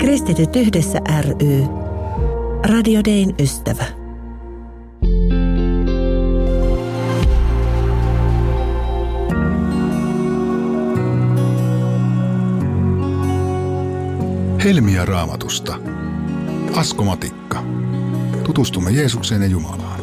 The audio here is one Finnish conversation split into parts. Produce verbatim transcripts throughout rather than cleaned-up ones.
Kristityt yhdessä ry. Radio Dayn ystävä. Helmiä Raamatusta. Asko Matikka. Tutustumme Jeesukseen ja Jumalaan.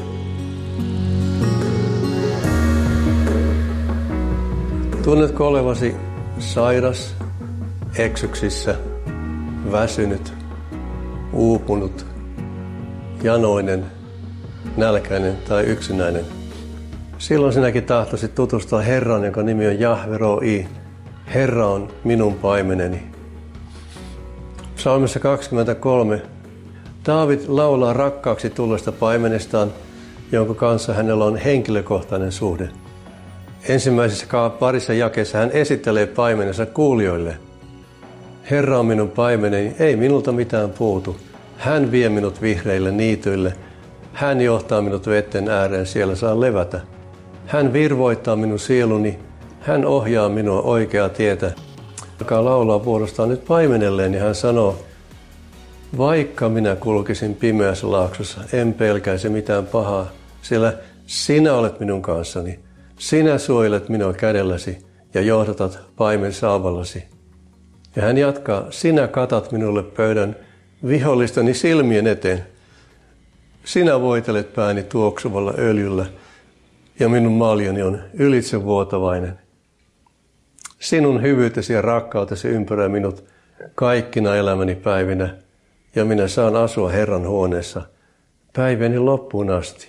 Tunnetko olevasi sairas, eksyksissä, väsynyt, uupunut, janoinen, nälkäinen tai yksinäinen? Silloin sinäkin tahtoisit tutustua Herraan, jonka nimi on Jahve Roi. Herra on minun paimeneni. Psalmissa kaksikymmentäkolme. Daavid laulaa rakkaaksi tulleesta paimenestaan, jonka kanssa hänellä on henkilökohtainen suhde. Ensimmäisessä parissa jakeessa hän esittelee paimenensa kuulijoille. Herra on minun paimeneni, ei minulta mitään puutu. Hän vie minut vihreille niityille. Hän johtaa minut vetten ääreen, siellä saa levätä. Hän virvoittaa minun sieluni. Hän ohjaa minua oikeaa tietä. Joka laulaa puolestaan nyt paimenelleen, niin hän sanoo, vaikka minä kulkisin pimeässä laaksossa, en pelkäisi mitään pahaa, sillä sinä olet minun kanssani. Sinä suojelet minua kädelläsi ja johdatat paimen saavallasi. Ja hän jatkaa, sinä katat minulle pöydän vihollistani silmien eteen. Sinä voitelet pääni tuoksuvalla öljyllä ja minun maljani on ylitsevuotavainen. Sinun hyvyytesi ja rakkautesi ympäröi minut kaikkina elämäni päivinä ja minä saan asua Herran huoneessa päiväni loppuun asti.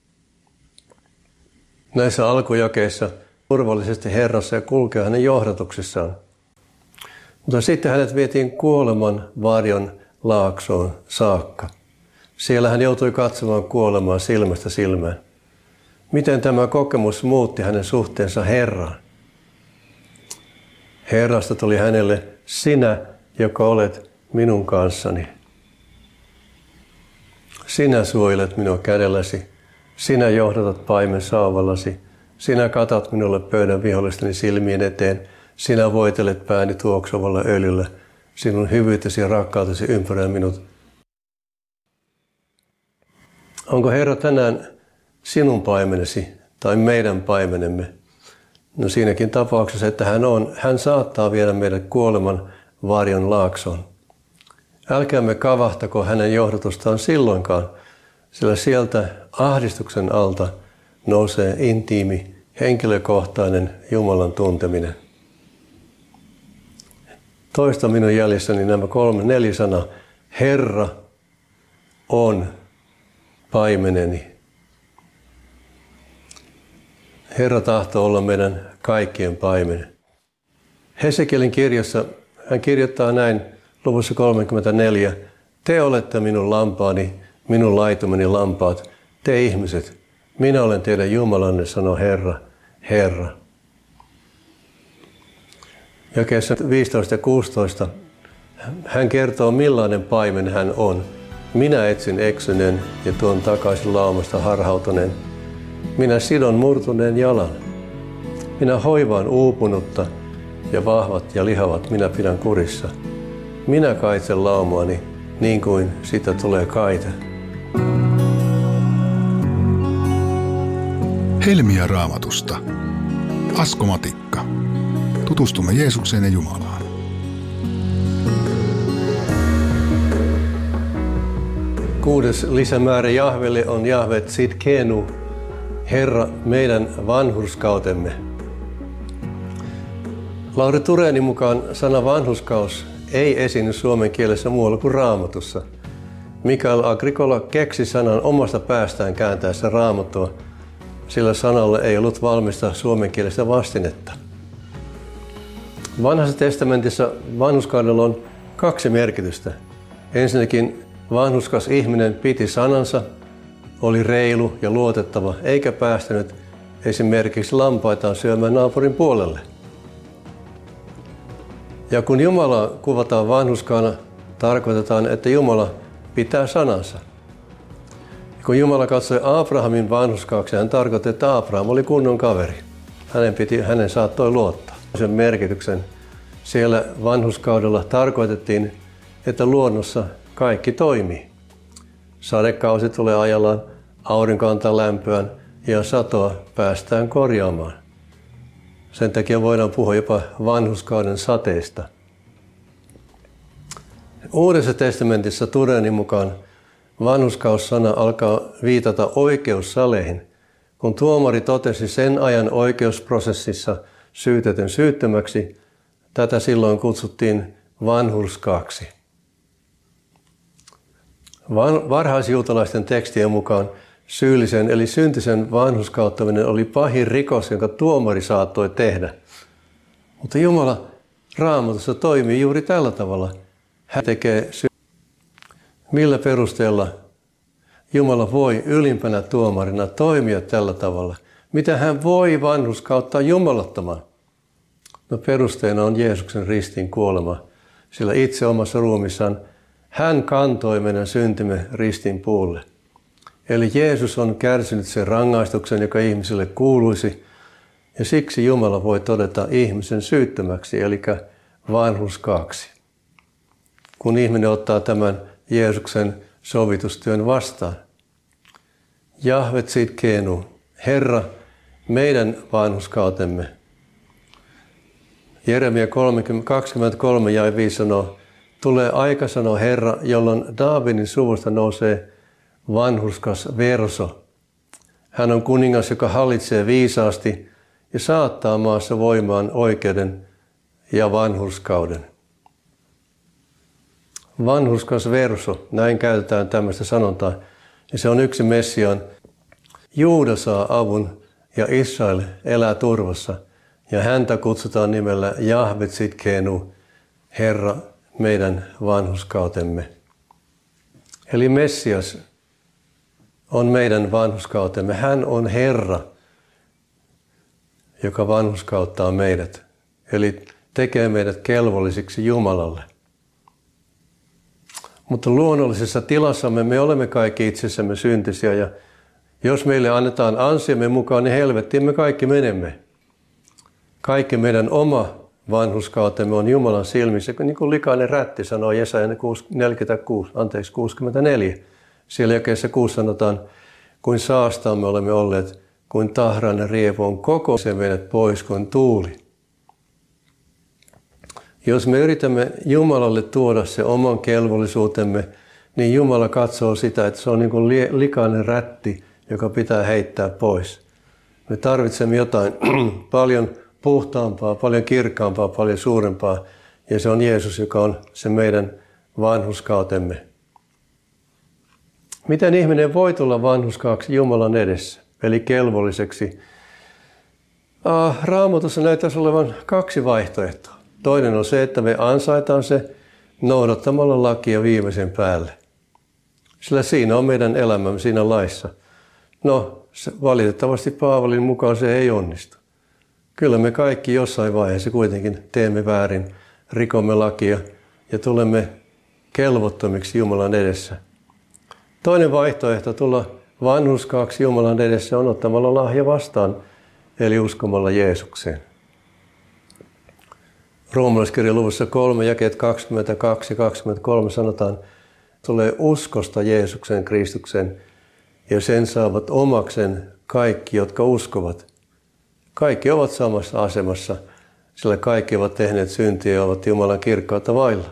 Näissä alkujakeissa turvallisesti Herrassa ja kulkea hänen johdatuksissaan. Mutta sitten hänet vietiin kuoleman varjon laaksoon saakka. Siellä hän joutui katsomaan kuolemaa silmästä silmään. Miten tämä kokemus muutti hänen suhteensa Herraan? Herrasta tuli hänelle, sinä, joka olet minun kanssani. Sinä suojelet minua kädelläsi. Sinä johdatat paimen saavallasi. Sinä katat minulle pöydän vihollistani silmien eteen. Sinä voitelet pääni tuoksuvalla öljyllä. Sinun hyvyytesi ja rakkautesi ympäröi minut. Onko Herra tänään sinun paimenesi tai meidän paimenemme? No siinäkin tapauksessa, että hän on, hän saattaa viedä meidät kuoleman varjon laaksoon. Älkäämme kavahtako hänen johdatustaan silloinkaan, sillä sieltä ahdistuksen alta nousee intiimi, henkilökohtainen Jumalan tunteminen. Toista minun jäljessäni nämä kolme, neljä sanaa. Herra on paimeneni. Herra tahtoo olla meidän kaikkien paimen. Hesekielin kirjassa hän kirjoittaa näin luvussa kolmekymmentäneljä. Te olette minun lampaani, minun laitumeni lampaat, te ihmiset. Minä olen teidän Jumalanne, sanoo Herra, Herra. Jakeessa viisitoista ja kuusitoista hän kertoo, millainen paimen hän on. Minä etsin eksyneen ja tuon takaisin laumasta harhautuneen. Minä sidon murtuneen jalan. Minä hoivaan uupunutta ja vahvat ja lihavat minä pidän kurissa. Minä kaitsen laumaani niin kuin sitä tulee kaite. Helmiä Raamatusta. Asko Matikka. Tutustumme Jeesukseen ja Jumalaan. Kuudes lisämäärä Jahvelle on Jahve Tzidkenu, Herra meidän vanhurskautemme. Lauri Turenin mukaan sana vanhurskaus ei esiinny suomen kielessä muualla kuin Raamatussa. Mikael Agricola keksi sanan omasta päästään kääntäessä Raamattua, sillä sanalle ei ollut valmista suomenkielistä vastinetta. Vanhassa testamentissa vanhurskaudella on kaksi merkitystä. Ensinnäkin vanhurskas ihminen piti sanansa, oli reilu ja luotettava, eikä päästänyt esimerkiksi lampaitaan syömään naapurin puolelle. Ja kun Jumala kuvataan vanhurskaana, tarkoitetaan, että Jumala pitää sanansa. Kun Jumala katsoi Abrahamin vanhurskaaksi, hän tarkoitti, että Abraham oli kunnon kaveri. Hänen, piti, hänen saattoi luottaa. Sen merkityksen siellä vanhurskaudella tarkoitettiin, että luonnossa kaikki toimii. Sadekausi tulee ajallaan, aurinko antaa lämpöään ja satoa päästään korjaamaan. Sen takia voidaan puhua jopa vanhurskauden sateesta. Uudessa testamentissa Turenin mukaan vanhurskaus-sana alkaa viitata oikeussaleihin, kun tuomari totesi sen ajan oikeusprosessissa syytetyn syyttömäksi. Tätä silloin kutsuttiin vanhurskaaksi. Varhaisjuutalaisten tekstien mukaan syyllisen eli syntisen vanhurskauttaminen oli pahin rikos, jonka tuomari saattoi tehdä. Mutta Jumala Raamatussa toimii juuri tällä tavalla. Hän tekee sy- Millä perusteella Jumala voi ylimpänä tuomarina toimia tällä tavalla? Mitä hän voi vanhurskauttaa jumalattoman? No perusteena on Jeesuksen ristin kuolema, sillä itse omassa ruumissaan hän kantoi meidän syntimme ristin puulle. Eli Jeesus on kärsinyt sen rangaistuksen, joka ihmiselle kuuluisi, ja siksi Jumala voi todeta ihmisen syyttömäksi, eli vanhurskaaksi. Kun ihminen ottaa tämän Jeesuksen sovitustyön vastaan. Jahve tzidkeenu, Herra, meidän vanhurskautemme. Jeremia kaksikymmentäkolme ja viisi sanoo, tulee aika, sanoo Herra, jolloin Daavidin suvusta nousee vanhurskas verso. Hän on kuningas, joka hallitsee viisaasti ja saattaa maassa voimaan oikeuden ja vanhurskauden. Vanhurskas verso, näin käytetään tämmöistä sanontaa, ja se on yksi Messiaan. Juuda saa avun ja Israel elää turvassa, ja häntä kutsutaan nimellä Jahve tzidkeenu, Herra, meidän vanhurskautemme. Eli Messias on meidän vanhurskautemme. Hän on Herra, joka vanhurskauttaa meidät, eli tekee meidät kelvollisiksi Jumalalle. Mutta luonnollisessa tilassamme me olemme kaikki itsessämme syntisiä, ja jos meille annetaan ansiomme mukaan, niin helvettiin me kaikki menemme. Kaikki meidän oma vanhurskautemme on Jumalan silmissä, niin kuin likainen rätti sanoo Jesaja neljäkymmentäkuusi, anteeksi kuusikymmentäneljä. Siellä jakeessa kuusi sanotaan, kuin saastaamme olemme olleet, kuin tahrainen riepu on koko se meidät pois kuin tuuli. Jos me yritämme Jumalalle tuoda se oman kelvollisuutemme, niin Jumala katsoo sitä, että se on niin kuin likainen rätti, joka pitää heittää pois. Me tarvitsemme jotain paljon puhtaampaa, paljon kirkkaampaa, paljon suurempaa, ja se on Jeesus, joka on se meidän vanhurskautemme. Miten ihminen voi tulla vanhurskaaksi Jumalan edessä, eli kelvolliseksi? Ah, Raamatussa näyttäisi olevan kaksi vaihtoehtoa. Toinen on se, että me ansaitaan se noudattamalla lakia viimeisen päälle. Sillä siinä on meidän elämämme siinä laissa. No, valitettavasti Paavalin mukaan se ei onnistu. Kyllä me kaikki jossain vaiheessa kuitenkin teemme väärin, rikomme lakia ja tulemme kelvottomiksi Jumalan edessä. Toinen vaihtoehto tulla vanhurskaaksi Jumalan edessä on ottamalla lahja vastaan, eli uskomalla Jeesukseen. Roomalaiskirjan luvussa kolme, jakeet kaksikymmentäkaksi ja kaksikymmentäkolme sanotaan, tulee uskosta Jeesuksen Kristuksen, ja sen saavat omaksen kaikki, jotka uskovat. Kaikki ovat samassa asemassa, sillä kaikki ovat tehneet syntiä ja ovat Jumalan kirkkautta vailla.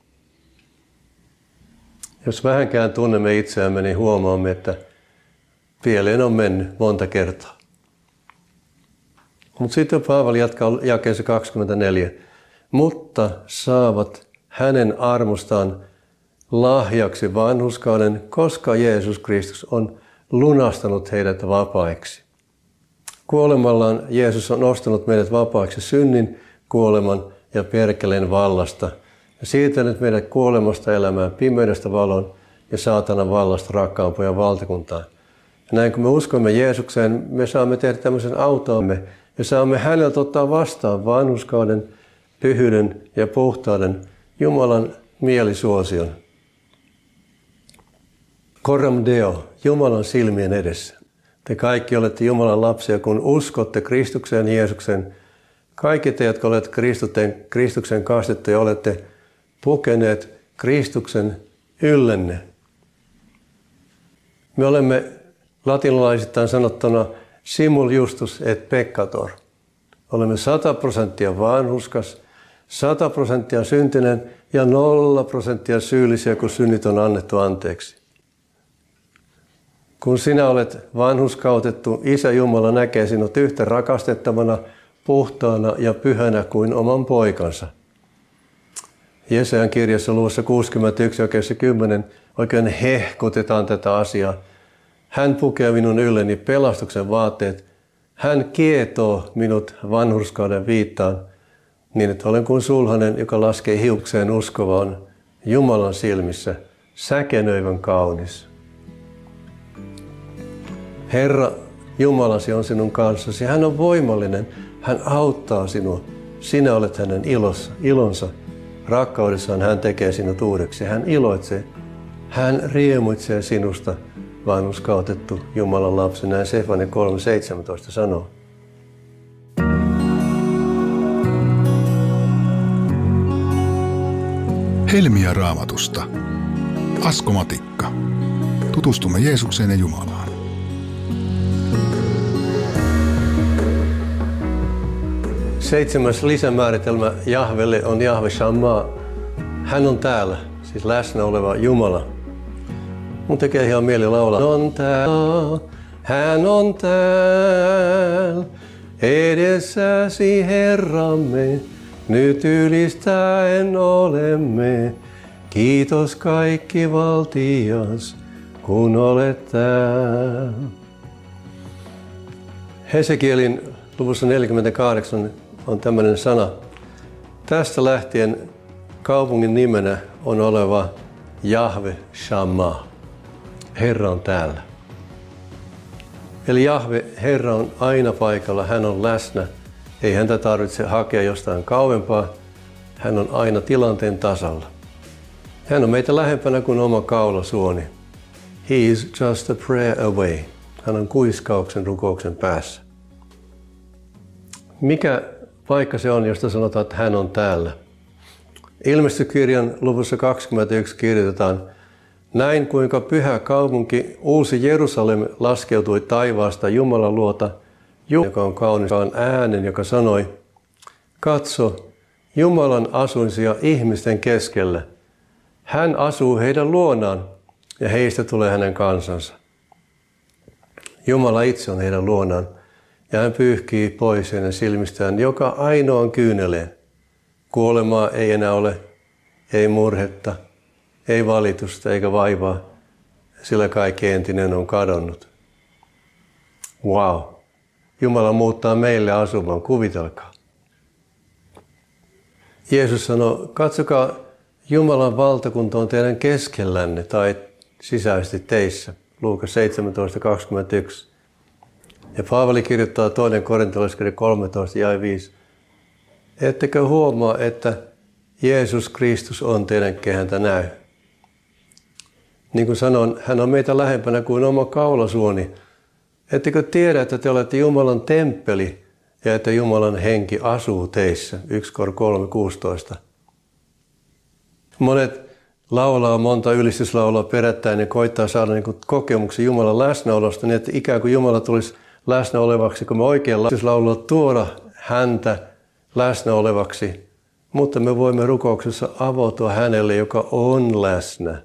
Jos vähänkään tunnemme itseämme, niin huomaamme, että pieleen on mennyt monta kertaa. Mutta sitten Paavali jatkaa jakeessa kaksikymmentäneljä. Mutta saavat hänen armostaan lahjaksi vanhurskauden, koska Jeesus Kristus on lunastanut heidät vapaiksi. Kuolemallaan Jeesus on nostanut meidät vapaiksi synnin, kuoleman ja perkeleen vallasta ja siirtänyt meidät kuolemasta elämään, pimeydestä valon ja saatanan vallasta rakkaampaan valtakuntaan. Ja näin kun me uskomme Jeesukseen, me saamme tehdä tämmöisen autoamme ja saamme häneltä ottaa vastaan vanhurskauden, pyhyyden ja puhtauden Jumalan mielisuosion. Coram Deo, Jumalan silmien edessä. Te kaikki olette Jumalan lapsia, kun uskotte Kristukseen Jeesuksen. Kaikki te, jotka olette Kristuksen kastettuja, olette pukeneet Kristuksen yllenne. Me olemme latinalaisittain sanottuna simul justus et peccator. Olemme sata prosenttia vanhurskas, sata prosenttia syntinen ja nolla prosenttia syyllisiä, kun synnit on annettu anteeksi. Kun sinä olet vanhurskautettu, Isä Jumala näkee sinut yhtä rakastettavana, puhtaana ja pyhänä kuin oman poikansa. Jesajan kirjassa luvussa kuusikymmentäyksi jakeessa kymmenen oikein hehkutetaan tätä asiaa. Hän pukee minun ylleni pelastuksen vaatteet. Hän kietoo minut vanhurskauden viittaan, niin että olen kuin sulhanen, joka laskee hiukseen uskovaan Jumalan silmissä, säkenöivän kaunis. Herra Jumalasi on sinun kanssasi. Hän on voimallinen. Hän auttaa sinua. Sinä olet hänen ilossa, ilonsa. Rakkaudessaan hän tekee sinut uudeksi. Hän iloitsee. Hän riemuitsee sinusta, vanhurskautettu Jumalan lapsi. Näin Sefania kolme seitsemäntoista sanoo. Helmiä Raamatusta. Asko Matikka. Tutustumme Jeesukseen ja Jumalaan. Seitsemäs lisämääritelmä Jahvelle on Jahve Shammah. Hän on täällä, siis läsnä oleva Jumala. Mun tekee ihan mieli laulaa. Hän on täällä, hän on täällä, edessäsi Herramme, nyt ylistäen olemme. Kiitos kaikki valtias, kun olet täällä. Hesekielin luvussa neljäkymmentäkahdeksan on tämmöinen sana. Tästä lähtien kaupungin nimenä on oleva Jahve Shammah. Herra on täällä. Eli Jahve, Herra on aina paikalla, hän on läsnä. Ei häntä tarvitse hakea jostain kauempaa. Hän on aina tilanteen tasalla. Hän on meitä lähempänä kuin oma kaulasuoni. He is just a prayer away. Hän on kuiskauksen rukouksen päässä. Mikä paikka se on, josta sanotaan, että hän on täällä? Ilmestykirjan luvussa kaksikymmentäyksi kirjoitetaan, näin kuinka pyhä kaupunki, uusi Jerusalem, laskeutui taivaasta Jumalan luota, joka on kaunis, on äänen, joka sanoi, katso, Jumalan asuinsia ihmisten keskellä. Hän asuu heidän luonaan ja heistä tulee hänen kansansa. Jumala itse on heidän luonaan. Ja hän pyyhkii pois hänen silmistään joka ainoan kyyneleen. Kuolemaa ei enää ole, ei murhetta, ei valitusta eikä vaivaa, sillä kaikki entinen on kadonnut. Wow! Jumala muuttaa meille asumaan, kuvitelkaa. Jeesus sanoi, katsokaa, Jumalan valtakunta on teidän keskellänne tai sisäisesti teissä. Luukas seitsemäntoista kaksikymmentäyksi. Ja Paavali kirjoittaa toinen korintolaiskirja kolmetoista jae viisi. Ettekö huomaa, että Jeesus Kristus on teidän kehäntä näy? Niin kuin sanoin, hän on meitä lähempänä kuin oma kaulasuoni. Ettekö tiedä, että te olette Jumalan temppeli ja että Jumalan henki asuu teissä? yksi Kor kolme kuusitoista. Monet laulaa monta ylistyslaulaa perättäin ja koittaa saada niin kuin kokemuksen Jumalan läsnäolosta niin, että ikään kuin Jumala tulisi läsnä olevaksi, kun me oikein ylistyslaululla tuoda häntä läsnä olevaksi. Mutta me voimme rukouksessa avautua hänelle, joka on läsnä.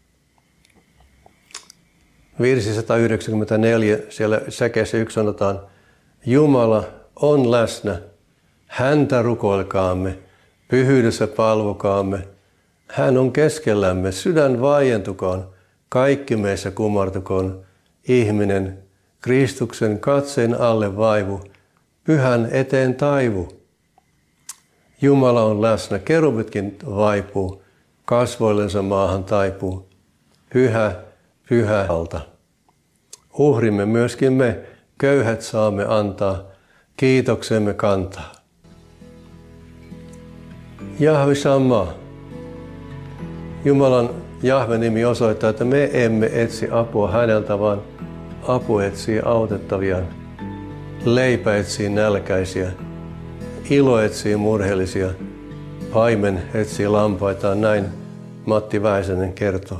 Virsi sata yhdeksänkymmentäneljä, siellä säkeessä yksi sanotaan, Jumala on läsnä, häntä rukoilkaamme, pyhyydessä palvokaamme. Hän on keskellämme, sydän vaientukoon, kaikki meissä kumartukoon, ihminen, Kristuksen katseen alle vaivu, pyhän eteen taivu. Jumala on läsnä, kerubitkin vaipuu, kasvoillensa maahan taipuu, pyhä, pyhä alta. Uhrimme myöskin me, köyhät saamme antaa, kiitoksemme kantaa. Jahve Shammah. Jumalan Jahve-nimi osoittaa, että me emme etsi apua häneltä, vaan apu etsii autettavia. Leipä etsii nälkäisiä. Ilo etsii murheellisia. Paimen etsii lampaitaan, näin Matti Väisänen kertoo.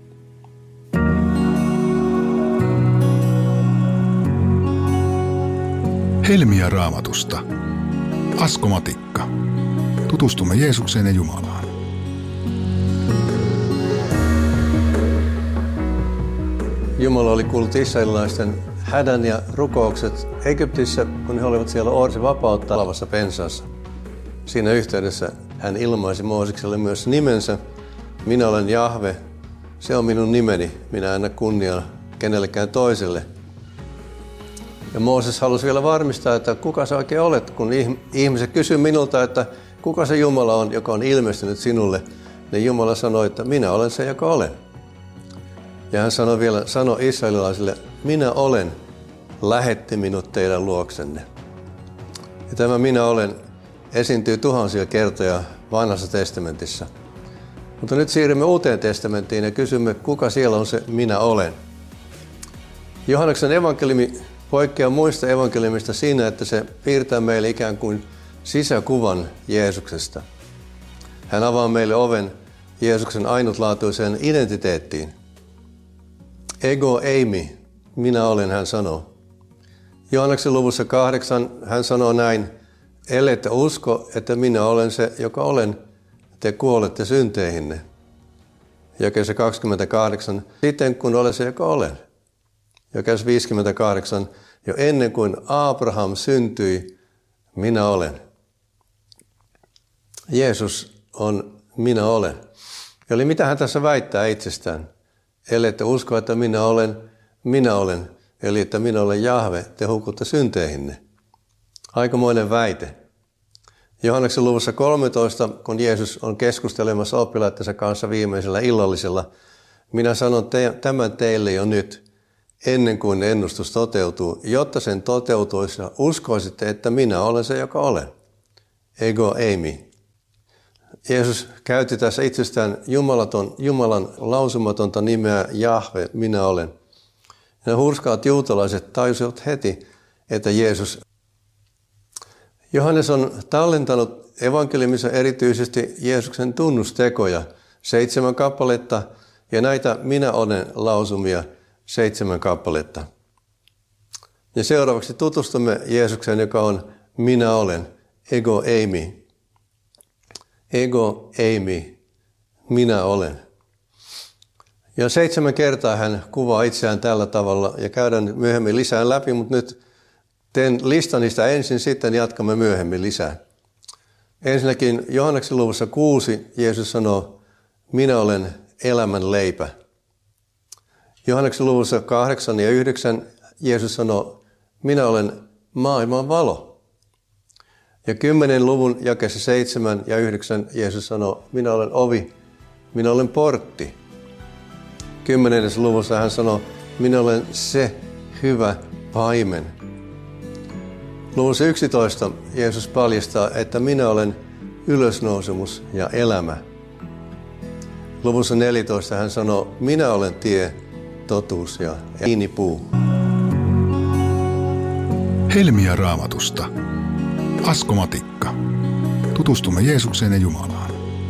Helmiä Raamatusta. Asko Matikka. Tutustumme Jeesukseen ja Jumalaan. Jumala oli kuullut israelilaisten hädän ja rukoukset Egyptissä, kun he olivat siellä orsi vapautta alavassa pensaassa. Siinä yhteydessä hän ilmaisi Moosekselle myös nimensä. Minä olen Jahve, se on minun nimeni, minä en anna kunniaa kenellekään toiselle. Ja Mooses halusi vielä varmistaa, että kuka sä oikein olet, kun ihmiset kysyy minulta, että kuka se Jumala on, joka on ilmestynyt sinulle. Niin Jumala sanoi, että minä olen se, joka olen. Ja hän sanoi vielä, sano israelilaisille, minä olen, lähetti minut teidän luoksenne. Ja tämä minä olen esiintyy tuhansia kertoja Vanhassa testamentissa. Mutta nyt siirrymme Uuteen testamenttiin ja kysymme, kuka siellä on se minä olen. Johanneksen evankeliumi poikkeaa muista evankeliumista siinä, että se piirtää meille ikään kuin sisäkuvan Jeesuksesta. Hän avaa meille oven Jeesuksen ainutlaatuiseen identiteettiin. Ego eimi, minä olen, hän sanoo. Johanneksen luvussa kahdeksan hän sanoo näin, ellette usko, että minä olen se, joka olen, te kuolette synteihinne. Jakeessa kaksikymmentäkahdeksan, sitten kun olen se, joka olen. Jakeessa viisikymmentäkahdeksan, jo ennen kuin Abraham syntyi, minä olen. Jeesus on minä olen. Eli mitä hän tässä väittää itsestään? Ellette usko, että minä olen, minä olen. Eli että minä olen Jahve, te hukutte synteihinne. Aikamoinen väite. Johanneksen luvussa kolmetoista, kun Jeesus on keskustelemassa oppilaittensa kanssa viimeisellä illallisella, minä sanon te- tämän teille jo nyt, ennen kuin ennustus toteutuu, jotta sen toteutuisi ja uskoisitte, että minä olen se, joka olen. Ego eimi. Jeesus käytti tässä itsestään Jumalaton, Jumalan lausumatonta nimeä Jahve, minä olen. Ja hurskaat juutalaiset tajusivat heti, että Jeesus. Johannes on tallentanut evankeliumissa erityisesti Jeesuksen tunnustekoja, seitsemän kappaletta, ja näitä minä olen lausumia, seitsemän kappaletta. Ja seuraavaksi tutustumme Jeesukseen, joka on minä olen, ego eimi. Ego eimi, minä olen. Ja seitsemän kertaa hän kuvaa itseään tällä tavalla ja käydään myöhemmin lisää läpi, mutta nyt teen listan niistä ensin, sitten jatkamme myöhemmin lisää. Ensinnäkin Johanneksen luvussa kuusi Jeesus sanoo, minä olen elämän leipä. Johanneksen luvussa kahdeksan ja yhdeksän Jeesus sanoo, minä olen maailman valo. Ja kymmenen luvun jakeessa seitsemän ja yhdeksän Jeesus sanoo, minä olen ovi, minä olen portti. Kymmenennessä luvussa hän sanoo, minä olen se hyvä paimen. Luvussa yksitoista Jeesus paljastaa, että minä olen ylösnousemus ja elämä. Luvussa neljätoista hän sanoo, minä olen tie, totuus ja viinipuu. Helmiä Raamatusta. Asko Matikka. Tutustumme Jeesukseen ja Jumalaan.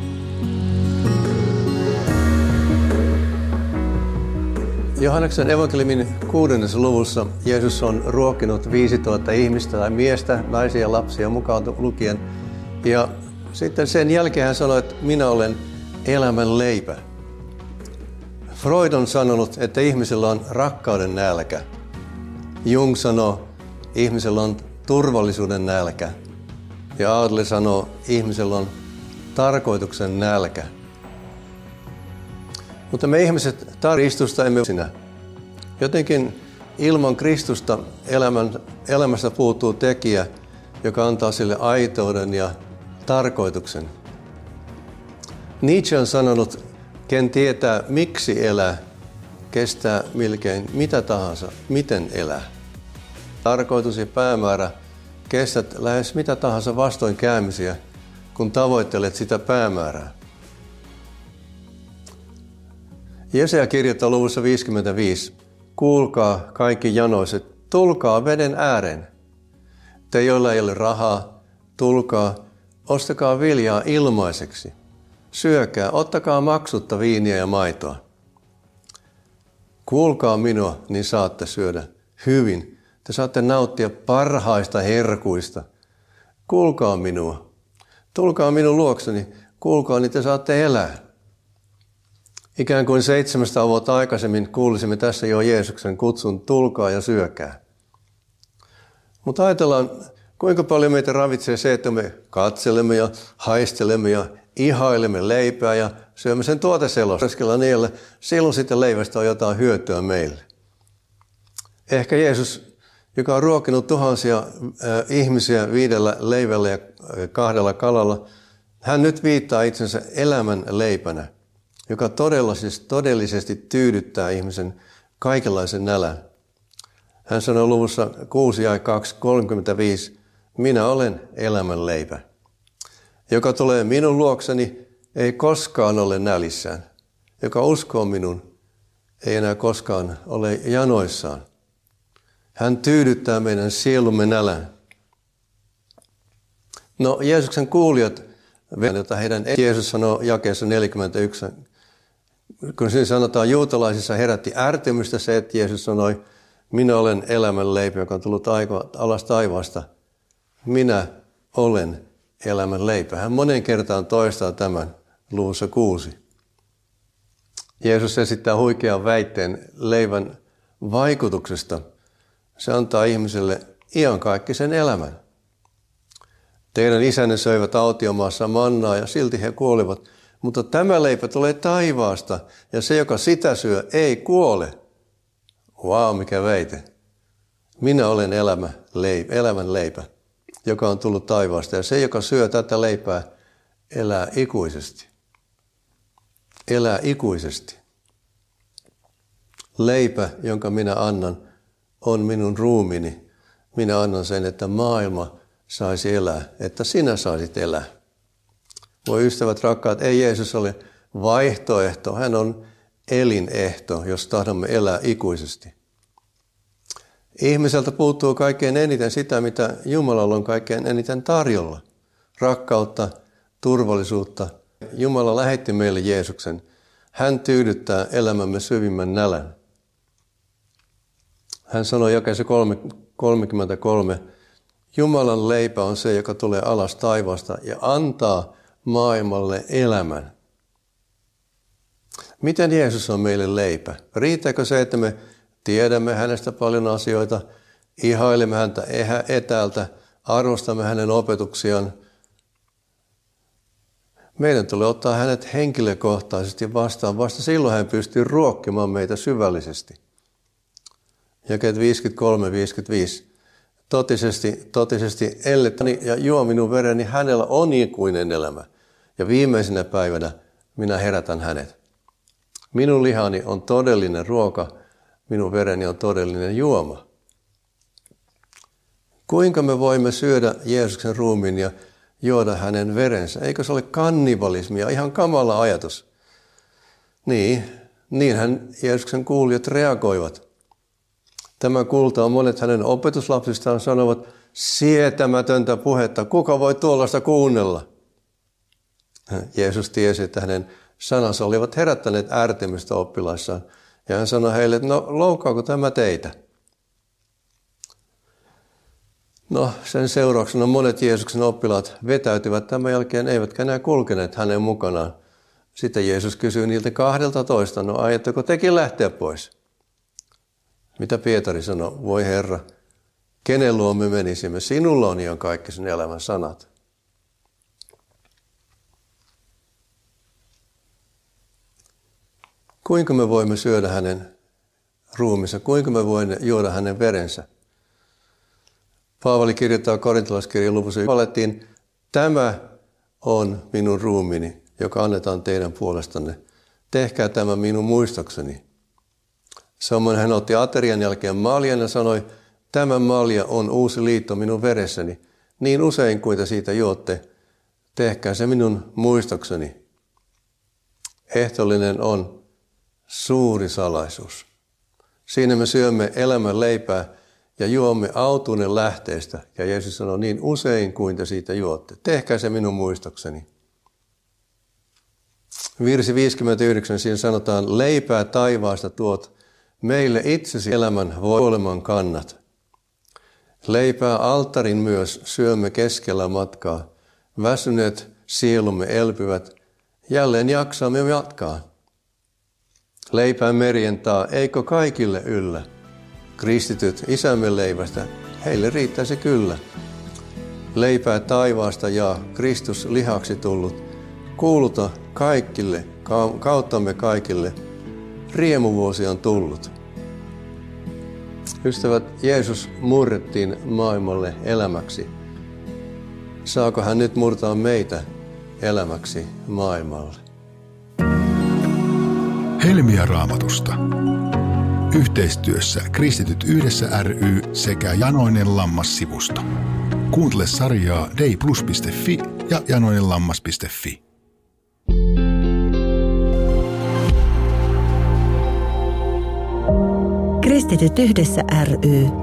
Johanneksen evankeliumin kuudennessa luvussa Jeesus on ruokkinut viisituhatta ihmistä tai miestä, naisia ja lapsia mukaan lukien. Ja sitten sen jälkeen hän sanoi, että minä olen elämän leipä. Freud on sanonut, että ihmisellä on rakkauden nälkä. Jung sanoo, ihmisellä on turvallisuuden nälkä. Ja Adler sanoo, ihmisellä on tarkoituksen nälkä. Mutta me ihmiset Kristusta emme sinä. Jotenkin ilman Kristusta elämän, elämästä puuttuu tekijä, joka antaa sille aitouden ja tarkoituksen. Nietzsche on sanonut, ken tietää miksi elää, kestää melkein mitä tahansa, miten elää. Tarkoitus ja päämäärä kestät lähes mitä tahansa vastoinkäymisiä, kun tavoittelet sitä päämäärää. Jesaja kirjoittaa luvussa viisikymmentäviisi. Kuulkaa kaikki janoiset, tulkaa veden ääreen. Te, joilla ei ole rahaa, tulkaa, ostakaa viljaa ilmaiseksi. syökää, ottakaa maksutta viiniä ja maitoa. Kuulkaa minua, niin saatte syödä hyvin. Te saatte nauttia parhaista herkuista. Kuulkaa minua. Tulkaa minun luokseni. Kuulkaa, niin te saatte elää. Ikään kuin seitsemänsataa vuotta aikaisemmin kuulisimme tässä jo Jeesuksen kutsun, tulkaa ja syökää. Mutta ajatellaan, kuinka paljon meitä ravitsee se, että me katselemme ja haistelemme ja ihailemme leipää ja syömme sen tuoteselosta. Niille, silloin sitten leivästä on jotain hyötyä meille. Ehkä Jeesus, joka on ruokinut tuhansia äh, ihmisiä viidellä leivällä ja kahdella kalalla, hän nyt viittaa itsensä elämän leipänä, joka todellisesti, todellisesti tyydyttää ihmisen kaikenlaisen nälän. Hän sanoi luvussa kuusi ja kaksi kolmekymmentäviisi, minä olen elämän leipä. Joka tulee minun luokseni, ei koskaan ole nälissään. Joka uskoo minun, ei enää koskaan ole janoissaan. Hän tyydyttää meidän sielumme nälän. No, Jeesuksen kuulijat, jota heidän Jeesus sanoo jakeessa neljäkymmentäyksi, kun siinä sanotaan, juutalaisissa herätti ärtymystä se, että Jeesus sanoi, minä olen elämän leipä, joka on tullut alas taivaasta. Minä olen elämän leipä. Hän monen kertaan toistaa tämän luvussa kuusi. Jeesus esittää huikean väitteen leivän vaikutuksesta. Se antaa ihmiselle iankaikkisen elämän. Teidän isänne söivät autiomaassa mannaa ja silti he kuolivat. Mutta tämä leipä tulee taivaasta ja se, joka sitä syö, ei kuole. Vau, wow, mikä väite. Minä olen elämä, leipä, elämän leipä, joka on tullut taivaasta. Ja se, joka syö tätä leipää, elää ikuisesti. Elää ikuisesti. Leipä, jonka minä annan, on minun ruumini. Minä annan sen, että maailma saisi elää, että sinä saisit elää. Voi ystävät rakkaat, ei Jeesus ole vaihtoehto, hän on elinehto, jos tahdomme elää ikuisesti. Ihmiseltä puuttuu kaikkein eniten sitä, mitä Jumalalla on kaikkein eniten tarjolla. Rakkautta, turvallisuutta. Jumala lähetti meille Jeesuksen. Hän tyydyttää elämämme syvimmän nälän. Hän sanoi jakeessa kolmekymmentäkolme, Jumalan leipä on se, joka tulee alas taivaasta ja antaa maailmalle elämän. Miten Jeesus on meille leipä? Riittääkö se, että me tiedämme hänestä paljon asioita, ihailemme häntä etäältä, arvostamme hänen opetuksiaan? Meidän tulee ottaa hänet henkilökohtaisesti vastaan. Vasta silloin hän pystyy ruokkimaan meitä syvällisesti. Jakeet viisikymmentäkolme viisikymmentäviisi. Totisesti, totisesti ellettäni ja juo minun vereni, hänellä on ikuinen elämä. Ja viimeisenä päivänä minä herätän hänet. Minun lihani on todellinen ruoka, minun vereni on todellinen juoma. Kuinka me voimme syödä Jeesuksen ruumiin ja juoda hänen verensä? Eikö se ole kannibalismia? Ihan kamala ajatus. Niin, niinhän Jeesuksen kuulijat reagoivat. Tämä kuultaa monet hänen opetuslapsistaan sanovat, sietämätöntä puhetta, kuka voi tuollaista kuunnella? Jeesus tiesi, että hänen sanansa olivat herättäneet ärtymystä oppilaissaan. Ja hän sanoi heille, että no loukkaako tämä teitä? No sen seurauksena monet Jeesuksen oppilaat vetäytyvät tämän jälkeen, eivätkä enää kulkeneet hänen mukanaan. Sitten Jeesus kysyi niiltä kahdelta toista, no aiotteko tekin lähteä pois? Mitä Pietari sanoi? Voi Herra, kenen luo me menisimme? Sinulla on ihan kaikki sen elämän sanat. Kuinka me voimme syödä hänen ruumiinsa? Kuinka me voimme juoda hänen verensä? Paavali kirjoittaa korintolaiskirjan luvussa, valettiin, tämä on minun ruumiini, joka annetaan teidän puolestanne. Tehkää tämä minun muistokseni. Samoin hän otti aterian jälkeen maljan ja sanoi, tämä malja on uusi liitto minun veressäni. Niin usein kuin te siitä juotte, tehkää se minun muistokseni. Ehtoollinen on suuri salaisuus. Siinä me syömme elämän leipää ja juomme autuuden lähteestä. Ja Jeesus sanoi, niin usein kuin te siitä juotte, tehkää se minun muistokseni. Virsi viisikymmentäyhdeksän, siinä sanotaan, leipää taivaasta tuot, meille itsesi elämän voileman kannat. Leipää alttarin myös syömme keskellä matkaa, väsyneet sielumme elpyvät, jälleen jaksamme jatkaa. Leipää merjentaa, eikö kaikille yllä? Kristityt isämme leivästä, heille riittää se kyllä. Leipää taivaasta ja Kristus lihaksi tullut, kuuluta kaikille, kauttamme kaikille, riemuvuosi on tullut. Ystävät, Jeesus murrettiin maailmalle elämäksi. Saako hän nyt murtaa meitä elämäksi maailmalle? Helmiä Raamatusta. Yhteistyössä Kristityt yhdessä ry sekä Janoinen Lammas-sivusto. Kuuntele sarjaa dayplus piste fi ja janoinenlammas piste fi. Kristityt yhdessä ry